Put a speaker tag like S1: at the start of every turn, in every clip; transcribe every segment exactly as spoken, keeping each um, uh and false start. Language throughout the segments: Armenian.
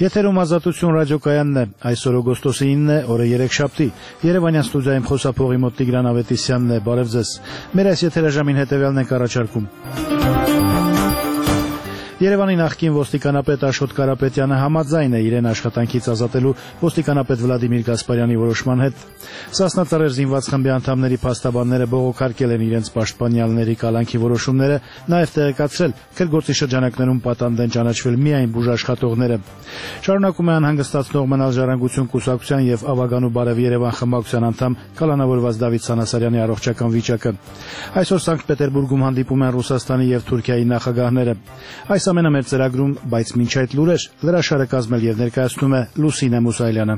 S1: Եթերում Ազատություն ռադիոկայանն է, այսօր օգոստոսի ինն է, օրը երեքշաբթի, Երևանյան ստուդիայում խոսափողի մոտ Տիգրան Ավետիսյանն է, բարև ձեզ, մեր այս եթերաժամին հետևյալն ենք առաջարկում։ Երևանի նախկին ոստիկանապետ Աշոտ Կարապետյանը համաձայն է իրեն աշխատանքից ազատելու ոստիկանապետ Վլադիմիր Գասպարյանի որոշման հետ։ Սասնա Ծռեր զինված խմբի անդամների փաստաբանները բողոքարկել են իրենց պաշտպանյալների կալանքի որոշումները, նաև տեղեկացրել քրգործի շրջանակներում պատանդ են ճանաչվել միայն բուժաշխատողները։ Շարունակում է անհանգստացնող մնալ Ժառանգություն կուսակցության եւ Ավագանու Բարև Երևան խմբակցության անդամ կալանավորված Դավիթ Սանասարյանի առողջական վիճակը։ Այսօր Սանկտ Պետերբուրգում հանդիպում են Ռուսաստանի եւ Թուրքիայի նախագահները։ Այս ամենը մեր ծրագրում, բայց մինչ այդ լուրեր, լրաշարը կազմել եւ ներկայացնում է Լուսինե Մուսայելյանը։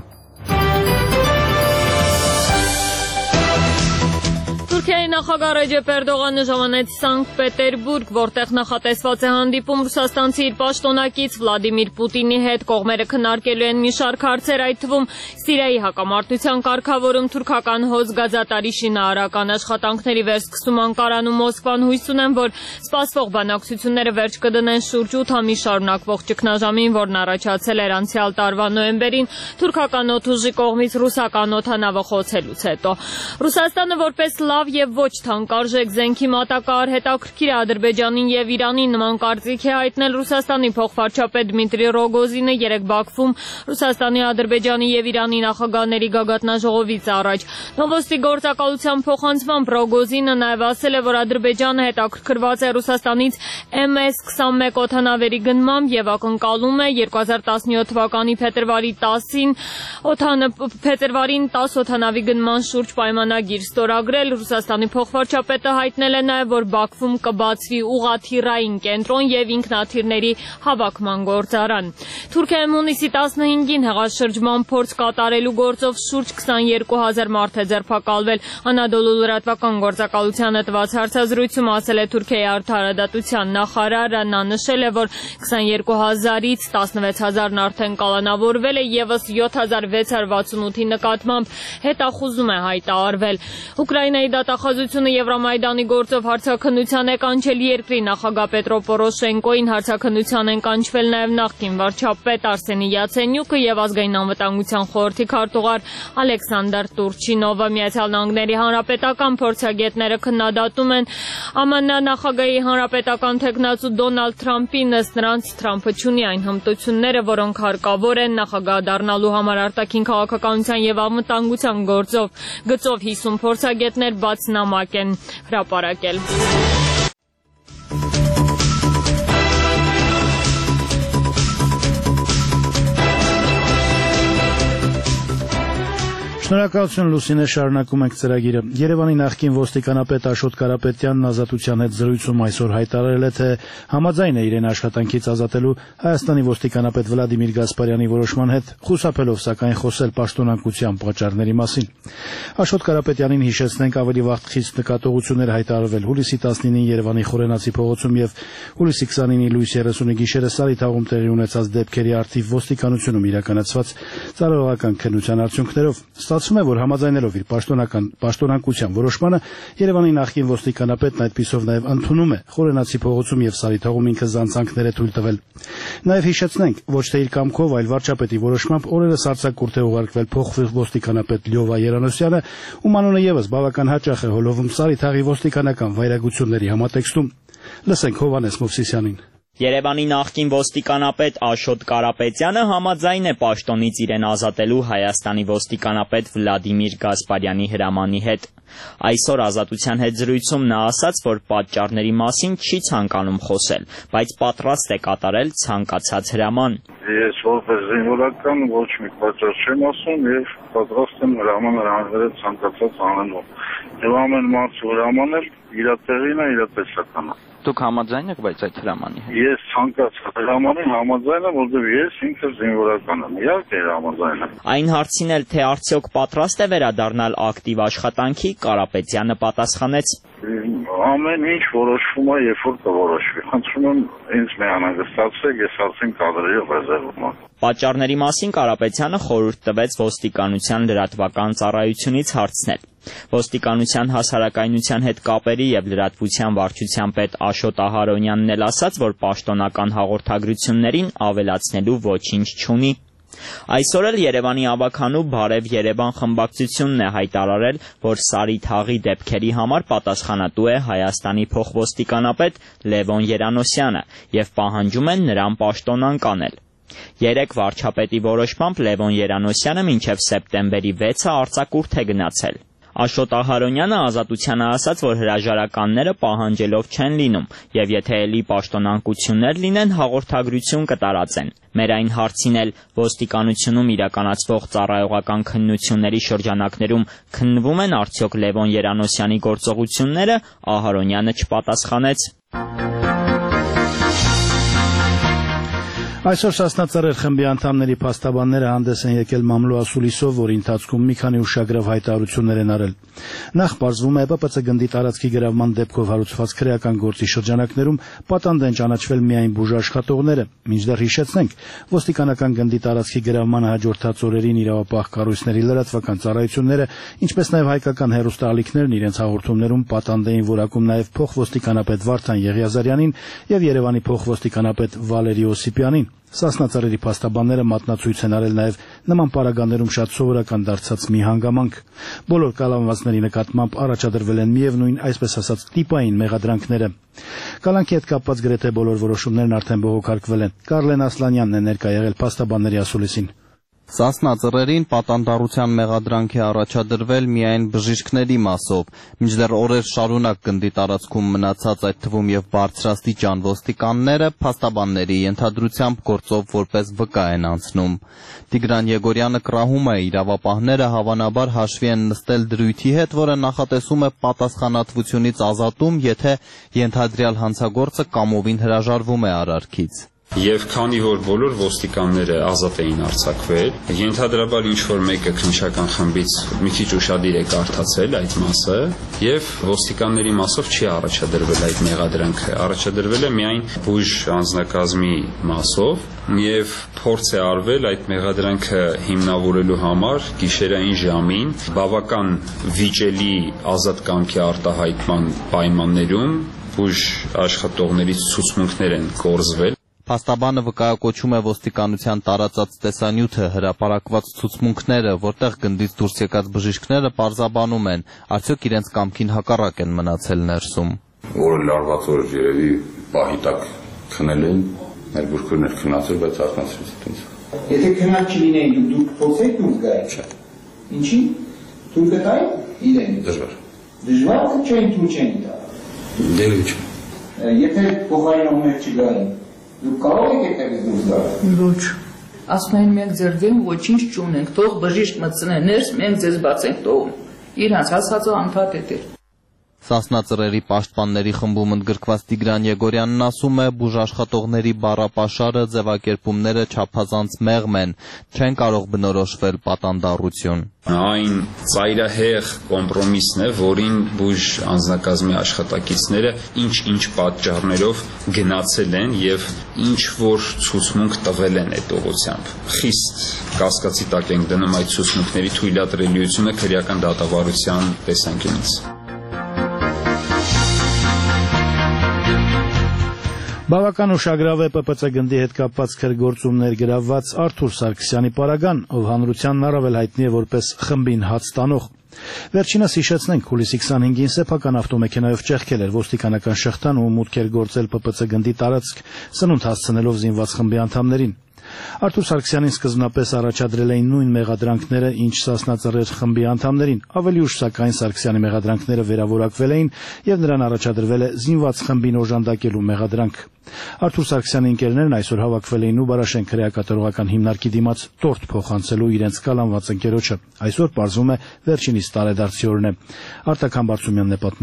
S2: Թուրքիայի նախագահ Ռեջեփ Էրդողանը ժամանեց Սանկտ Պետերբուրգ, որտեղ նախատեսված է հանդիպում ռուսաստանցի իր պաշտոնակից Վլադիմիր Պուտինի հետ, կողմերը քննարկելու են մի շարք հարցեր, այդ թվում Սիրիայի հակամարտության կարգավորում, թուրքական հոծ գազատարի շինարարական աշխատանքների վերսկսում Անկարան ու Մոսկվան հույս ունեն, որ սպասվող բանակցությունները վերջ կդնեն շուրջ ութ ամիս շարունակվող ճգնաժամին, որն առաջացել էր անցյալ տարվա նոյեմբերին թուրքական օդուժի կողմից ռուսական օդանավը խոցելուց հետո։ Ռուսաստանը որպես լավ եւ ոչ թանկարժեք զենքի մատակարար հետաքրքիր է Ադրբեջանին եւ Իրանին, նման կարծիք է հայտնել Ռուսաստանի փոխվարչապետ Դմիտրի Ռոգոզինը երեկ Բաքվում Ռուսաստանի, Ադրբեջանի եւ Իրանի նախագահների գագաթնաժողովից առաջ։ Նովոստի գործակալության փոխանցմամբ Ռոգոզինը նաեւ ասել է, որ Ադրբեջանը հետաքրքրված է Ռուսաստանից Էմ Էս քսանմեկ օդանավերի գնմամբ եւ ակնկալում է երկու հազար տասնյոթ թվականի փետրվարի տասին փետրվարին տասը օդանավի գնման շուրջ պայմանագիր ստորագրել։ Ռուսաստանի փոխվարչապետը հայտնել է նաև, որ Բաքվում կբացվի ուղղաթիռային կենտրոն եւ ինքնաթիռների հավաքման գործարան։ Թուրքիայում հունիսի տասնհինգին հեղաշրջման փորձ կատարելու գործով շուրջ քսաներկու հազար մարդ է ձերբակալվել։ Անադոլու լրատվական գործակալությանը տված հարցազրույցում ասել է Թուրքիայի արդարադատության նախարարը, նա նշել է, որ քսաներկու հազարից տասնվեց հազարն արդեն կալանավորվել է, եւս յոթ հազար վեց հարյուր վաթսունութի նկատմամբ հետախուզում է հայտարարվել։ Ուկրաինայի դատախազությունը Եվրամայդանի գործով հարցաքննության է կանչել երկրի նախագահ Պետրո Պորոշենկոին, հարցաքննության են կանչվել նաև նախկին վարչապետ Արսենի Յացենյուկը եւ ազգային անվտանգության խորհրդի քարտուղար Ալեքսանդր Տուրչինովը։ Միացյալ Նահանգների հանրապետական փորձագետները քննադատում են Ամն նախագահի հանրապետական թեկնածու Դոնալդ Թրամփին, ըստ նրանց Թրամփը չունի այն հմտությունները, որոնք հարկավոր են նախագահ դառնալու համար արտաքին քաղաքականության եւ անվտանգության գործով գծով հիսուն փորձագետներ բաց նամակ են հրապարակել։
S1: Շնորհակալություն Լուսինե, շարունակում ենք ծրագիրը։ Երևանի նախկին ոստիկանապետ Աշոտ Կարապետյանն Ազատության հետ զրույցում այսօր հայտարարել է, թե համաձայն է իրեն աշխատանքից ազատելու Հայաստանի ոստիկանապետ Վլադիմիր Գասպարյանի որոշման հետ, խուսափելով սակայն խոսել պաշտոնակության պատճառների մասին։ Աշոտ Կարապետյանին հիշեցնենք, ավելի վաղ խիստ նկատողություններ հայտարարվել հուլիսի տասնինին Երևանի Խորենացի փողոցում եւ հուլիսի քսանինի լույս երեսունի գիշերը Սարիթաղում տեղի ունեցած դեպքերի արդիվ ոստիկանությունում իրականացված ծառայողական քննության արդյունքներով։ Ստացվում է, որ համաձայնելով իր պաշտոնական պաշտոնակության որոշմանը Երևանի նախկին ոստիկանապետն այդպիսով նաև ընդունում է Խորենացի փողոցում եւ Սարիթաղում ինքը զանցանքներ է թույլ տվել։ Նաև հիշեցնենք, ոչ թե իր կամքով, այլ վարչապետի որոշմամբ օրերս արձակուրդ է ուղարկվել փոխվոստիկանապետ Լյովա Երանոսյանը, ում անունը եւս բավական հաճախ է հոլովում Սարիթաղի ոստիկանական վայրագությունների համատեքստում։ Լսենք Հովհաննես Մովսիսյանին։
S3: Երևանի նախկին ոստիկանապետ Աշոտ Կարապետյանը համաձայն է պաշտոնից իրեն ազատելու Հայաստանի ոստիկանապետ Վլադիմիր Գասպարյանի հրամանի հետ։ Այսօր Ազատության հետ զրույցում նա ասաց, որ պատճառների մասին չի ցանկանում խոսել, բայց պատրաստ է կատարել ցանկացած հրաման։
S4: Ես որպես զինվորական ոչ մի պատճառ չեմ ասում եւ պատրաստ եմ հրաման հանձնել ցանկացած անելու։ Եվ ամեն մարդու հրամանել իր տեղին է, իր տեսականն է։
S5: Դուք համաձայն եք բայց այդ հրամանի հետ։
S4: Ես ցանկացած հրամանին համաձայն եմ, որովհետև ես ինքս զինվորական եմ։ Իհարկե համաձայն եմ։
S3: Այն հարցին էլ, թե արդյոք պատրաստ է վերադառնալ ակտիվ աշխատանքի, Կարապետյանը պատասխանեց.
S4: Ամեն ինչ որոշվում է, երբ որ կորոշվի։ Խնդրում եմ ինձ միանագստացրեք, ես արդեն կադրերի ռեզերվում եմ։
S3: Պատճառների մասին Կարապետյանը խորհուրդ տվեց ոստիկանության լրատվական ծառայությունից հարցնել։ Ոստիկանության հասարակայնության հետ կապերի եւ լրատվության վարչության պետ Աշոտ Ահարոնյանն էլ ասաց, որ պաշտոնական հաղորդագրություններին ավելացնելու ոչինչ չունի։ Այսօր էլ Երևանի ավագանու Բարև Երևան խմբակցությունն է հայտարարել, որ Սարի թաղի դեպքերի համար պատասխանատու է Հայաստանի փոխոստիկանապետ Լևոն Երանոսյանը եւ պահանջում են նրան պաշտոնանկանել։ Երեկ վարչապետի որոշմամբ Լևոն Երանոսյանը մինչև սեպտեմբերի վեցը արձակուրդ է գնացել։ Աշոտ Ահարոնյանը Ազատությանը ասաց, որ հրաժարականները պահանջելով չեն լինում եւ եթե ելի պաշտոնանկություններ լինեն, հաղորդագրություն կտարածեն։ Մեր այն հարցին էլ ոստիկանությունում իրականացվող ծառայողական քննությունների շրջանակներում քննվում են արդյոք Լևոն Երանոսյանի գործողությունները, Ահարոնյանը չպատասխանեց։
S1: Այսօր Սասնա Ծռեր խմբի անդամների փաստաբանները հանդես են եկել մամլո ասուլիսով, որի ընթացքում մի քանի ուշագրավ հայտարարություններ են արել։ Նախ պարզվում է ՊՊՑ գնդի տարածքի գրավման դեպքով հարուցված քրեական գործի շրջանակներում պատանդ են ճանաչվել միայն բուժաշխատողները, մինչդեռ հիշեցնենք, ոստիկանական գնդի տարածքի գրավմանը հաջորդած օրերին իրավապահ կառույցների լրատվական ծառայությունները, ինչպես նաև հայկական հեռուստաալիքներն իրենց հաղորդումներում պատանդ էին որակում նաև փոխոստիկանապետ Վարդան Եղիազարյանին եւ Երևանի փոխոստիկանապետ Վալերի Օսիպյանին։ Սասնա Ծռերի փաստաբանները մատնացույց են արել նաև նման պարագաներում շատ սովորական դարձած մի հանգամանք։ Բոլոր կալանվածների նկատմամբ առաջադրվել են միևնույն, այսպես ասած, տիպային մեղադրանքները։ Կալանքի հետ կապված գրեթե բոլոր որոշումներն արդեն բողոքարկվել են։ Կարլեն Ասլանյանն է ներկա եղել փաստաբանների ասուլիսին։
S6: Սասնա Ծռերին պատանդառության մեղադրանք է առաջադրվել միայն բժիշկների մասով, մինչդեռ օրեր շարունակ գնդի տարածքում մնացած այդ թվում եւ բարձրաստիճան ոստիկանները փաստաբանների ենթադրությամբ գործով որպես վկա են անցնում։ Տիգրան Եգորյանը կռահում է իրավապահները հավանաբար հաշվի են նստել դրույթի հետ, որը նախատեսում է պատասխանատվությունից ազատում, եթե ենթադրյալ հանցագործը կամովին հրաժարվում է արարքից։
S7: Եվ քանի որ բոլոր ոստիկանները ազատ էին արձակվել, ենթադրաբար ինչ-որ մեկը քննչական խմբից մի քիչ ուշադիր է կարդացել այդ մասը, եւ ոստիկանների մասով չի առաջադրվել այդ մեղադրանքը, առաջադրվել է միայն բուժ անձնակազմի մասով, եւ փորձ է արվել այդ մեղադրանքը հիմնավորելու համար գիշերային ժամին բավական վիճելի ազատ կամքի արտահայտման պայմաններում բուժ աշխատողներից ցուցմունքներ են կորզվել։
S6: Փաստաբանը վկայակոչում է ոստիկանության տարածած տեսանյութը, հրապարակված ցուցմունքները, որտեղ գնդից դուրս եկած բժիշկները պարզաբանում են, արդյոք իրենց կամքին հակառակ են մնացել ներսում։
S8: Որը լարված օր երևի պահի տակ քնել են, մեր բուրգերներ քնացել, բայց արթնացրեց ինձ։
S9: Եթե քնած չլինեին, դուք փոխեք դուրս գայիք։ Ինչի՞։ Դուք գտայի իրեն։
S8: Դժվար։
S9: Դժվար թե չէին դու չեն դա։
S8: Դե ոչ։
S9: Եթե փոխարինողներ չգային, դուք կարող եք այդտեղից դուրս գալ։
S10: Ոչ։ Ասում են մենք ձերվենք ոչինչ չունենք, թող բժիշկ մտցնեն ներս, մենք ձեզ բացենք տողում։ Իրանց ասածը անդադետ էր։
S6: Սասնա Ծռերի պաշտպանների խմբում ընդգրկված Տիգրան Եգորյանն ասում է, բուժաշխատողների բառապաշարը, ձևակերպումները չափազանց մեղմ են, չեն կարող բնորոշվել պատանդառություն։
S7: Այն ծայրահեղ կոմպրոմիսն է, որին բուժ անձնակազմի աշխատակիցները ինչ-ինչ պատճառներով գնացել են եւ ինչ-որ ցուցմունք տվել են այդ ուղղությամբ։ Խիստ կասկածի տակ ենք դնում այդ ցուցմունքների թույլատրելիությունը քրեական դատավարության տեսանկյունից։
S1: Բավական ուշագրավ է ՊՊՑ գնդի հետ կապված քրգործումներ գրավված Արթուր Սարգսյանի պարագան, ով հանրությանն առավել հայտնի է որպես խմբին հաց տանող։ Վերջինս հիշեցնենք, հուլիսի քսանհինգին սեփական ավտոմեքենայով ճեղքել էր ոստիկանական շղթան ու մուտք էր գործել ՊՊՑ գնդի տարածք, սնունդ հասցնելով զինված խմբի անդամներին։ Արթուր Սարգսյանին սկզբնապես առաջադրել էին նույն մեղադրանքները, ինչ Սասնա Ծռեր խմբի անդամներին, ավելի ուշ սակայն Սարգսյանի մեղադրանքները վերավորակվել էին եւ նրան առաջադրվել է զինված խմբին օժանդակելու մեղադրանք։ Արթուր Սարգսյանի ընկերներն այսօր հավաքվել էին Ուբարաշեն քրեակատարողական հիմնարկի դիմաց տորթ փոխանցելու իրենց կալանված ընկերոջը։ Այսօր պարզվում է վերջինիս տարեդարձի օրն է։ Արտակ Համբարձումյանն է պատմում։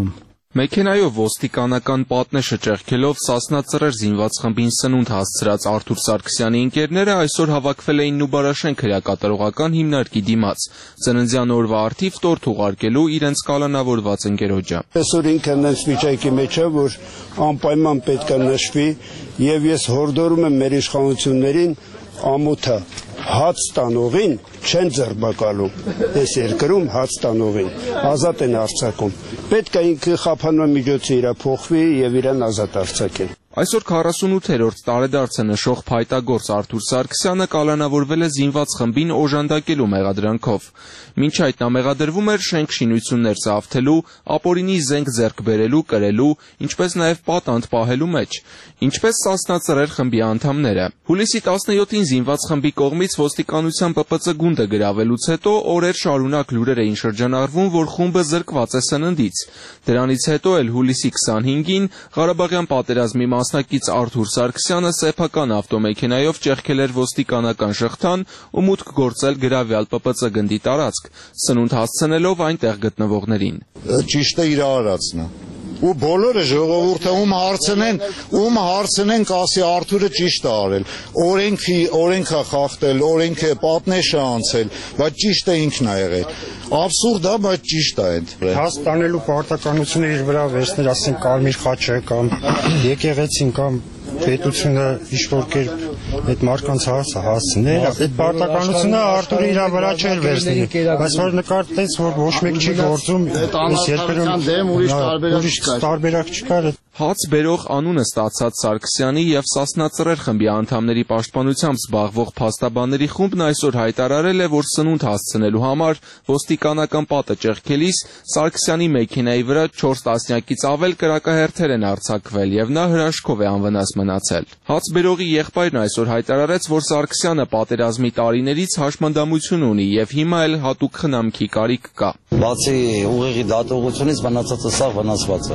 S11: Մեքենայով ոստիկանական պատնեշը ճեղքելով Սասնա Ծռեր զինված խմբին սնունդ հասցրած Արթուր Սարգսյանի ընկերները այսօր հավաքվել էին Նուբարաշենք հրակատարողական հիմնարկի դիմաց, ծննդյան օրվա առթիվ տորթ ուղարկելու իրենց կալանավորված ընկերոջը։
S12: Այսօր ինքը նենց վիճակի մեջ է, որ անպայման պետք է նշվի, եւ ես հորդորում եմ մեր իշխանություններին ամոթը հաց տանողին չեն ձերբակալում, այս երկրում հաց տանողին ազատ են արձակում, պետք է ինքը խափանման միջոցը իրա փոխվի եւ իրան ազատ արձակեն։
S11: Այսօր քառասունութերորդ տարեդարձը նշող փայտագործ Արթուր Սարգսյանը կալանավորվել է զինված խմբին օժանդակելու մեղադրանքով։ Մինչ այդ նա մեղադրվում էր շենք շինություններ զավթելու, ապօրինի զենք ձեռք բերելու, կրելու, ինչպես նաև պատանդ պահելու մեջ, ինչպես Սասնա Ծռեր խմբի անդամները։ Հուլիսի տասնյոթին զինված խմբի կողմից ոստիկանության Պ Պ Ծ գունդը գրավելուց հետո օրեր շարունակ լուրեր էին շրջանառվում, որ խումբը զրկված է սննդից։ Դրանից հետո էլ հուլիսի քսանհինգին Ղարաբաղյան պատերազմի մասնակից Արթուր Սարգսյանը սեփական ավտոմեքենայով ճեղքել էր ոստիկանական շղթան ու մուտք գործել գրավյալ Պ Պ Ծ գնդի տարածք, սնունդ հասցնելով այնտեղ գտնվողներին։
S13: Ճիշտը իր արածն է։ Ու բոլորը ժողովուրդը ում հարցնեն, ում հարցնեն, կասի Արթուրը ճիշտ է արել։ Օրենքի, օրենքը խախտել, օրենքը պատնեշ է անցել, բայց ճիշտը ինքն է եղել։ Աբսուրդ է, բայց ճիշտ է այդ։
S14: Հաց տանելու պարտականությունը իր վրա վերցնել, ասենք Կարմիր խաչը կամ եկեղեցին կամ պետությունը ինչ-որ կերպ այդ մարդկանց հասը հասցնել, այդ պարտականությունը Արթուրը իր վրա չէր վերցնել, բայց որ նկատեց, որ ոչ մեկ չի գործում, այս երբերում ուրիշ տարբերակ չկար։
S11: Հաց բերող անունը ստացած Սարգսյանի եւ Սասնա Ծռեր խմբի անդամների պաշտպանությամբ զբաղվող փաստաբանների խումբն այսօր հայտարարել է, որ սնունդ հասցնելու համար ոստիկանական պատը ճեղքելիս Սարգսյանի մեքենայի վրա չորս տասնյակից ավել կրակահերթեր են արձակվել եւ նա հրաշքով է անվնաս մնացել։ Հաց բերողի եղբայրն այսօր հայտարարեց, որ Սարգսյանը պատերազմի տարիներից հաշմանդամություն ունի եւ հիմա էլ հատուկ խնամքի կարիք կա։
S15: Բացի ուղեղի դատողությունից վնասածը սա վնասված է։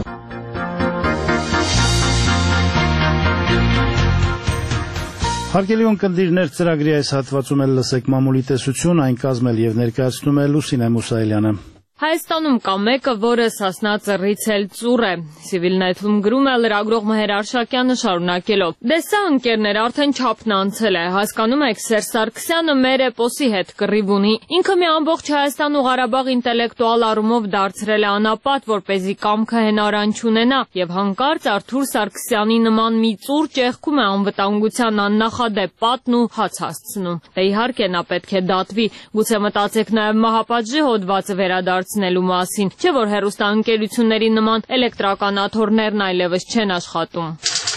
S1: Հարգելի ունկնդիրներ, ծրագրի այս հատվածում էլ լսեք մամուլի տեսություն, այն կազմել եւ ներկայացնում է Լուսինե Մուսայելյանը։
S2: Հայաստանում կա մեկը, որը Սասնա Ծռից էլ ծուռ է։ Civilnet-ում գրում է լրագրող Մհեր Արշակյանը շարունակելով. Դե սա ընկերներ արդեն չափն անցել է, հասկանում եք, Սերժ Սարգսյանը մեր էպոսի հետ կռիվ ունի։ Ինքը մի ամբողջ Հայաստան ու Ղարաբաղ ինտելեկտուալ առումով դարձրել է անապատ, որպեսզի կամքը հենարան չունենա, եւ հանկարծ Արթուր Սարգսյանի նման մի ծուռ ճեղքում է անվտանգության աննախադեպ պատն ու հաց հասցնում։ Դե իհարկե նա պետք է դատվի, գուցե մտածեք նաեւ մահապատժի հոդվածը վերադարձնելու մասին, չէ՞ որ հեռուստաընկերությունների նման էլեկտրականաթոռներն այլևս չեն աշխատում։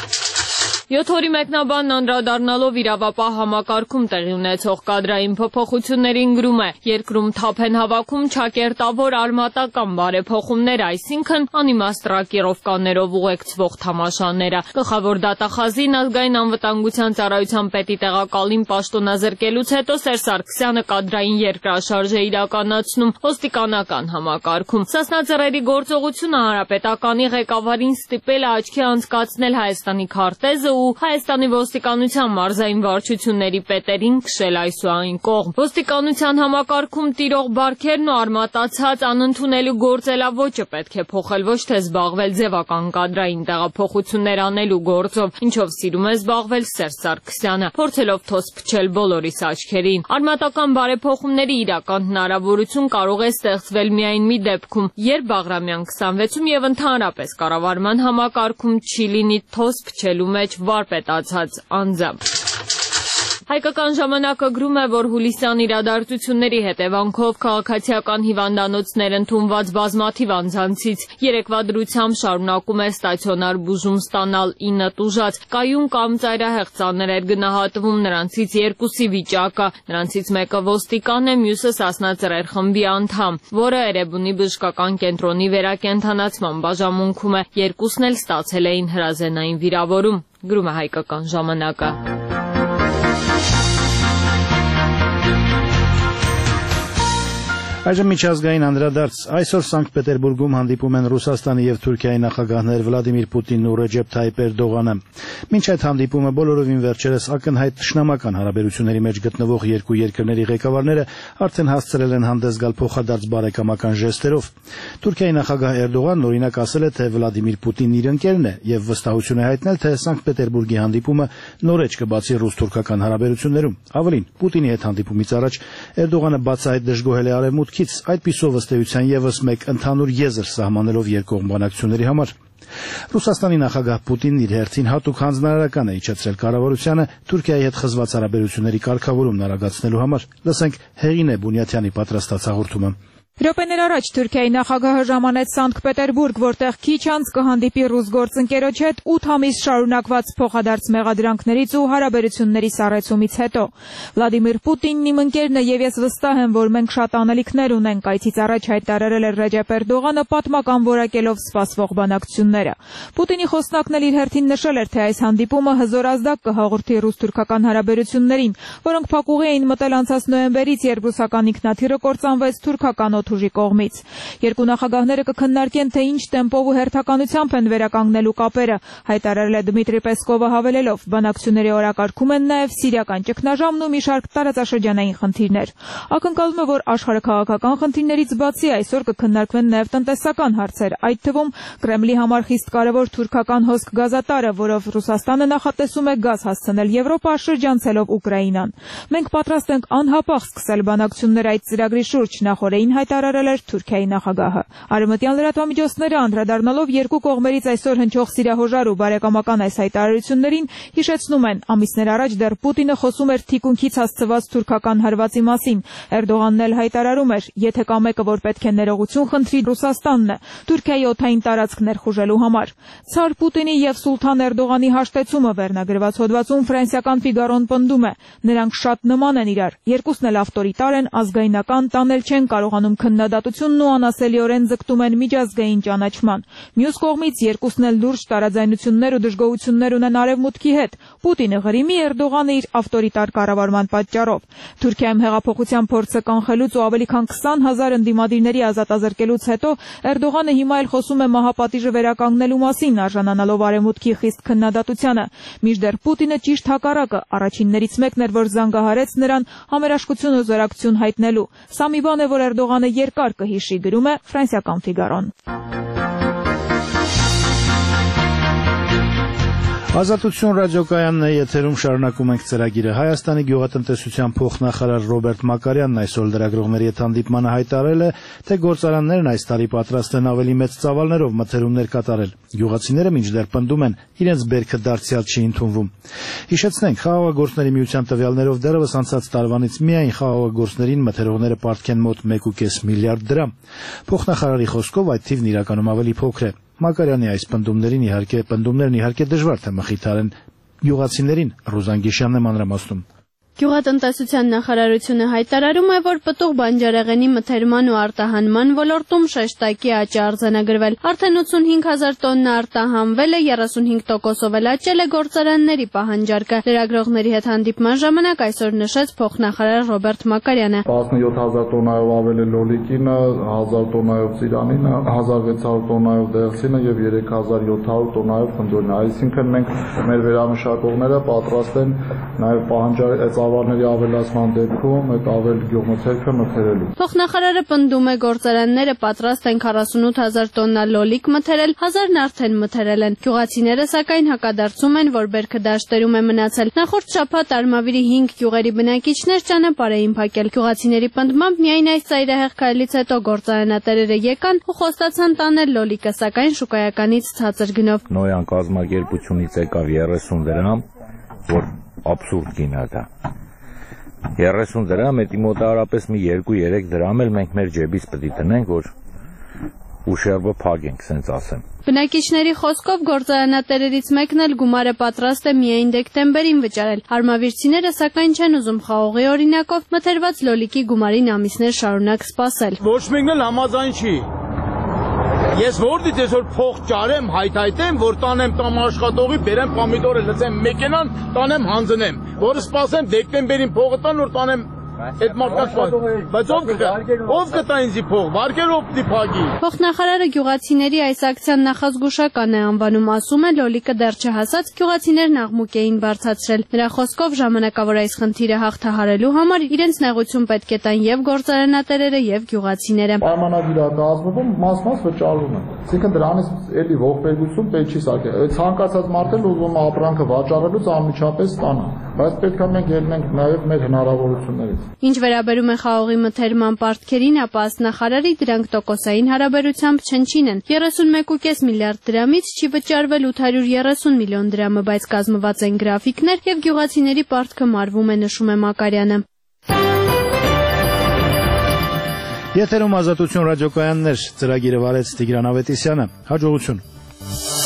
S2: Յոթ օրի մեկնաբանն անդրադառնալով իրավապահ համակարգում տեղի ունեցող կադրային փոփոխություններին գրում է. երկրում թափ են հավաքում չակերտավոր արմատական բարեփոխումներ, այսինքն անիմաստրակիրովկաներով ուղեկցվող թամաշաները։ Գլխավոր դատախազին ազգային անվտանգության ծառայության պետի տեղակալին պաշտոնազրկելուց հետո Սերժ Սարգսյանը կադրային երկրաշարժ է իրականացնում ոստիկանական համակարգում։ Սասնա Ծռերի գործողությունը հանրապետականի ղեկավարին ստիպել է աչքի անցկացնել Հայաստանի քարտեզը ու Հայաստանի ոստիկանության մարզային վարչությունների պետերին քշել այս ու այն կողմ։ Ոստիկանության համակարգում տիրող բարքերն ու արմատացած անընդունելի գործելավոճը պետք է փոխել, ոչ թե զբաղվել ձևական կադրային տեղափոխություններ անելու գործով, ինչով սիրում է զբաղվել Սերժ Սարգսյանը, փորձելով թոս փչել բոլորիս աչքերին։ Արմատական բարեփոխումների իրական հնարավորություն կարող է ստեղծվել միայն մի դեպքում, երբ Բաղրամյան քսանվեցում եւ ընդհանրապես կառավարման համակարգում չի լինի թոս փչելու մեջ վարպետացած անձամբ։ Հայկական ժամանակը գրում է, որ հուլիսյան իրադարձությունների հետևանքով քաղաքացիական հիվանդանոցներ ընդունված բազմաթիվ անձանցից երեկվա դրությամբ շարունակում է ստացիոնար բուժում ստանալ ինը տուժած, կայուն կամ ծայրահեղ ծանր էր գնահատվում նրանցից երկուսի վիճակը, նրանցից մեկը ոստիկան է, մյուսը Սասնա Ծռեր խմբի անդամ, որը Էրեբունի բժշկական կենտրոնի վերակենդանացման բաժանմունքում է, երկուսն էլ ստացել էին հրազենային վիրավորում, գրում է Հայկական ժամանակը։
S1: Այժմ միջազգային անդրադարձ։ Այսօր Սանկտ Պետերբուրգում հանդիպում են Ռուսաստանի եւ Թուրքիայի նախագահներ Վլադիմիր Պուտինն ու Ռեջեփ Թայիպ Էրդողանը։ Մինչ այդ հանդիպումը բոլորովին վերջերս ակնհայտ թշնամական հարաբերությունների մեջ գտնվող երկու երկրների ղեկավարները արդեն հասցրել են հանդես գալ փոխադարձ բարեկամական ժեստերով։ Թուրքիայի նախագահ Էրդողանն օրինակ ասել է, թե Վլադիմիր Պուտինն իր ընկերն է եւ վստահություն է հայտնել, թե Սանկտ Պետերբուրգի հանդիպումը նորեջ կբացի ռուս-թուրքական հարաբերություններում։ Ավելին, Պուտինի հետ հանդիպումից առաջ Էրդողանը բացահայտ դժգոհել է արևմուտքից, այդպիսով ըստ էության եւս մեկ ընդհանուր եզր սահմանելով երկկողմ բանակցությունների համար։ Ռուսաստանի նախագահ Պուտինն իր հերթին հատուկ հանձնարարական է իջեցրել կառավարությանը Թուրքիայի հետ խզված հարաբերությունների կարգավորումն արագացնելու համար։ Լսենք Հեղինե Բունյաթյանի պատրաստած հաղորդումը։
S16: Րոպեներ առաջ Թուրքիայի նախագահը ժամանեց Սանկտ Պետերբուրգ, որտեղ քիչ անց կհանդիպի ռուս գործընկերոջ հետ ութ ամիս շարունակված փոխադարձ մեղադրանքներից ու հարաբերությունների սառեցումից հետո։ Վլադիմիր Պուտինն իմ ընկերն է եւ ես վստահ եմ, որ մենք շատ անելիքներ ունենք, այցից առաջ հայտարարել է Ռեջեփ Էրդողանը, պատմական որակելով սպասվող բանակցությունները։ Պուտինի խոսնակն էլ իր հերթին նշել էր, թե այս հանդիպումը հզոր ազդակ կհաղորդի ռուս-թուրքական հարաբերություններին, որոնք փակուղի էին մտել անցած նոյեմբերից, երբ ռուսական ինքնաթիռը կործանվեց թուրքական օդուժի կողմից։ Երկու նախագահները կքննարկեն, թե ինչ տեմպով ու հերթականությամբ են վերականգնելու կապերը, հայտարարել է Դմիտրի Պեսկովը հավելելով, բանակցությունների օրակարգում են նաև սիրիական ճգնաժամն ու մի շարք տարածաշրջանային խնդիրներ։ Ակնկալվում է, որ աշխարհաքաղաքական խնդիրներից բացի այսօր կքննարկվեն նաև տնտեսական հարցեր, այդ թվում Կրեմլի համար խիստ կարևոր թուրքական հոսք գազատարը, որով Ռուսաստանը նախատեսում է գազ հասցնել Եվրոպա, շրջանցելով Ուկրաինան։ Մենք պատրաստ ենք անհապաղ սկսել բանակցություններ այդ ծրագրի շուրջ, նախորդին հայտարարել էր Թուրքիայի նախագահը։ Արևմտյան լրատվամիջոցները անդրադառնալով երկու կողմերից այսօր հնչող սիրահոժար ու բարեկամական այս հայտարարություններին հիշեցնում են, ամիսներ առաջ դեռ Պուտինը խոսում էր թիկունքից հասցված թուրքական հարվածի մասին։ Էրդողանն էլ հայտարարում էր, եթե կա մեկը, որ պետք է ներողություն խնդրի, Ռուսաստանն է, Թուրքիայի օդային տարածք ներխուժելու համար։ Ցար Պուտինի եւ Սուլթան Էրդողանի հաշտեցումը վերնագրված հոդվածում ֆրանսիական Ֆիգարոն պնդում է, նրանք շատ նման են իրար, երկուսն էլ ավտորիտար են, ազգայնական, տանել չեն կարողանում քննադատությունն ու անասելիորեն ձգտում են միջազգային ճանաչման։ Մյուս կողմից երկուսն էլ լուրջ տարաձայնություններ ու դժգոհություններ ունեն արևմուտքի հետ։ Պուտինը Ղրիմի, Էրդողանը իր ավտորիտար կառավարման պատճառով։ Թուրքիայում հեղափոխության փորձը կանխելուց ու ավելի քան քսան հազար ընդդիմադիրների ազատազրկելուց հետո Էրդողանը հիմա էլ խոսում է մահապատիժը վերականգնելու մասին, արժանանալով արևմուտքի խիստ քննադատությանը։ Մինչդեռ Պուտինը ճիշտ հակառակը, առաջիններից մեկն էր, որ զանգահարեց նրան համերաշխություն ու զորակցություն հայտնելու։ Սա մի բան է, որ Էրդողանը երկար կհիշի, գրում է ֆրանսիական Ֆիգարոն։
S1: Ազատություն ռադիոկայանն է եթերում, շարունակում ենք ծրագիրը։ Հայաստանի գյուղատնտեսության փոխնախարար Ռոբերտ Մակարյանն այսօր լրագրողների հետ հանդիպմանը հայտարարել է, թե գործարաններն այս տարի պատրաստ են ավելի մեծ ծավալներով մթերումներ կատարել։ Գյուղացիները մինչդեռ պնդում են, իրենց բերքը դարձյալ չի ընդունվում։ Հիշեցնենք, Խաղաղագործների միության տվյալներով դեռևս անցած տարվանից միայն խաղաղագործներին մթերողները պարտքեն մոտ մեկ կόμμα պենս միլիարդ դրամ։ Փոխնախարարի խոսքով այդ թիվն իրականում ավելի փոքր է։ Մակարյանի այս պնդումներին իհարկե պնդումներն իհարկե դժվար թե մխիթարեն գյուղացիներին, Ռուզան Գիշյանն է մանրամասնում։
S17: Գյուղատնտեսության նախարարությունը հայտարարում է, որ պտուղ բանջարեղենի մթերման ու արտահանման ոլորտում շեշտակի աճ է արձանագրվել։ Արդեն ութսունհինգ հազար տոննա արտահանվել է, երեսունհինգ տոկոսով էլ աճել է գործարանների պահանջարկը։ Լրագրողների հետ հանդիպման ժամանակ այսօր նշեց փոխնախարար Ռոբերտ Մակարյանը։
S18: տասնյոթ հազար տոննայով ավել է լոլիկինը, հազար տոննայով ծիրանինը, հազար վեց հարյուր տոննայով դեղսինը եւ երեք հազար յոթ հարյուր տոննայով խնձորինը։ Այսինքն մենք մեր վերամշակողները պատրաստ են նաեւ պահանջարկը ծավալների ավելացման դեպքում այդ ավել գյուղմթերքը մթերելու։
S17: Փոխնախարարը պնդում է, գործարանները պատրաստ են քառասունութ հազար տոննա լոլիկ մթերել, հազարն արդեն մթերել են։ Գյուղացիները սակայն հակադարձում են, որ բերքը դաշտերում է մնացել։ Նախորդ շաբաթ Արմավիրի հինգ գյուղերի բնակիչներ ճանապարհ էին փակել։ Գյուղացիների պնդմամբ միայն այս ծայրահեղ քայլից հետո գործարանատերերը եկան ու խոստացան տանել լոլիկը, սակայն շուկայականից ցածր գնով։
S19: Նոյան կազմակերպությունից եկավ երեսուն դրամ, որ absurd գին է դա։ երեսուն դրամ, էդի մոտավորապես մի երկու երեք դրամ էլ մենք մեր ջեբից պետք է տնենք, որ ուշերվը փակենք, սենց ասեմ։
S17: Բնակիչների խոսքով գործարանատերերից մեկն էլ գումարը պատրաստ է միայն դեկտեմբերին վճարել։ Արմավիրցիները սակայն չեն ուզում խաղողի օրինակով մթերված լոլիկի գումարին ամիսներ շարունակ սպասել։
S20: Ոչ մեկն էլ համաձայն չի։ Ես որտից այսօր փող ճարեմ, հայթայթեմ, որ տանեմ տամ աշխատողի, բերեմ պոմիդորը, լցեմ մեքենան, տանեմ հանձնեմ, որը սպասեմ դեկտեմբերին փողը տան, որ տանեմ Այդ մարդկանց, բայց ով կգա, ով կտա ինձի փող, վարկեր ով դիփագի։
S17: Փոխնախարարը գյուղացիների այս ակցիան նախազգուշական է անվանում, ասում է լոլիկը դեռ չհասած, գյուղացիներն աղմուկ էին բարձրացրել։ Նրա խոսքով ժամանակավոր այս խնդիրը հաղթահարելու համար իրենց նեղություն պետք է տան եւ գործարանատերերը եւ գյուղացիները։
S18: Պայմանագիր է կազմվում, մաս-մաս վճարվում է։ Այսինքն դրանից էլի ողբերգություն պետք չի սարքել։ Ցանկացած մարդ էլ ուզում է ապրանքը վաճառելուց անմիջապես ստանա, բայց պետք է մենք ելնենք նաեւ մեր հնարավորություններից։
S17: Ինչ վերաբերում է խաղողի մթերման պարտքերին, ապա ըստ նախարարի դրանք տոկոսային հարաբերությամբ չնչին են։ երեսունմեկ կόμμα պենս միլիարդ դրամից չի վճարվել ութ հարյուր երեսուն միլիոն դրամը, բայց կազմված են գրաֆիկներ եւ գյուղացիների պարտքը մարվում է, նշում է Մակարյանը։
S1: Եթերում Ազատություն ռադիոկայաններ, ծրագիրը վարեց Տիգրան Ավետիսյանը։ Հաջողություն։